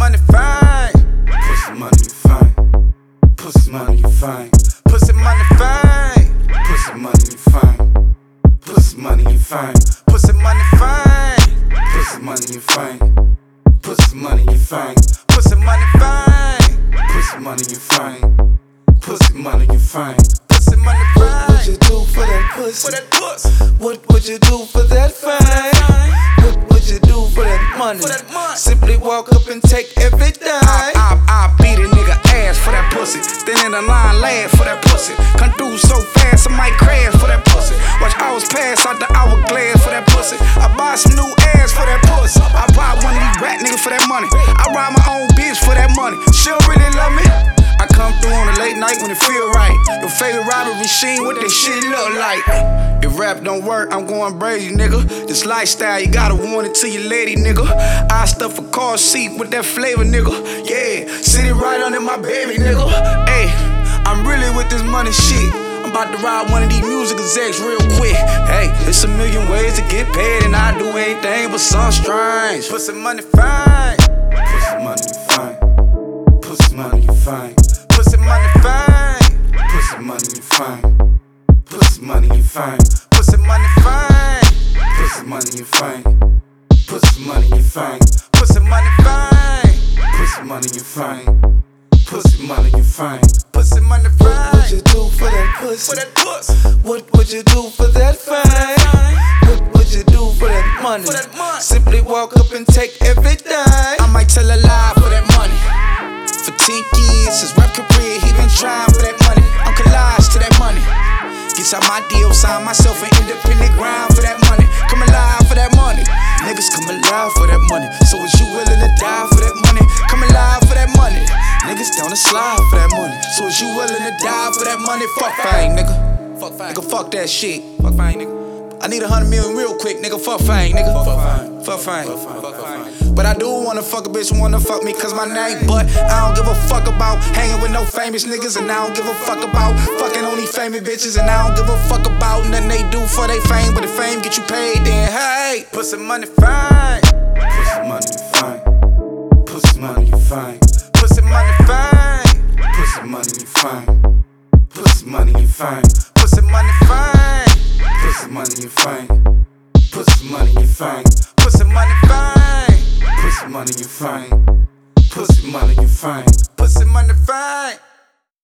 money fine. Pussy money you fine. Pussy money you fine. Pussy money fine. Pussy money you fine. Pussy money you fine. Pussy money fine. Pussy money you fine. Pussy money you fine. Pussy money fine. Pussy money you fine. Pussy money you fine. Pussy money fine. What would you do for that pussy? For that pussy. What would you do for that fine? What would you do for that money? For that money. Simply walk up and take every dime. I beat a nigga ass for that pussy. Stand in the line, laugh for that pussy. Come through so fast, I might crash for that pussy. Watch hours pass out the hourglass for that pussy. I buy some new ass for that pussy. I buy one of these rat niggas for that money. I ride my own bitch for that money. She don't really love me. I come through on a late night when it feel right. Your favorite robbery machine, what that shit look like? If rap don't work, I'm going crazy, nigga. This lifestyle, you gotta want it to your lady, nigga. I stuff a car seat with that flavor, nigga. Yeah, sit it right under my baby, nigga. Hey, I'm really with this money shit. I'm about to ride one of these music execs real quick. Hey, it's a million ways to get paid, and I do anything but some strange. Pussy money fine. Pussy money you fine. Pussy money you fine. Pussy money fine. Pussy money you fine. Pussy money you fine. Pussy money fine. Pussy money you fine. Pussy money you fine. Pussy money fine. Pussy money you fine. Pussy money you fine. Pussy money fine. What would you do for that pussy? For that pussy. What would you do for that fine? What would you do for that money? For that money. Simply walk up and take every dime. I might tell a lie for that money. For 10 years, his rap career, he been trying for that money. I'm collage to that money. Gets out my deal, sign myself an independent grind for that money. Come alive for that money. Niggas come alive for that money. So is you willing to die for that money? Come alive for that money. Niggas down the slide for that money. So is you willing to die for that money? Fuck fame, nigga. Fuck fame. Nigga, fuck that shit. Fuck fame, nigga. I need 100 million real quick, nigga. Fuck fame, nigga. Fuck fame. Fuck fame. Fuck fame. But I do wanna fuck a bitch, wanna fuck me cause my name. But I don't give a fuck about hanging with no famous niggas. And I don't give a fuck about fucking only famous bitches. And I don't give a fuck about nothing they do for they fame. But if fame get you paid, then hey. Pussy money fine. Pussy money you fine. Pussy money you fine. Pussy money fine. Pussy money you fine. Pussy money you fine. Pussy money fine. Pussy money you fine. Pussy money you fine. Pussy money fine. Pussy money you fine. Pussy money you fine. Pussy money fine.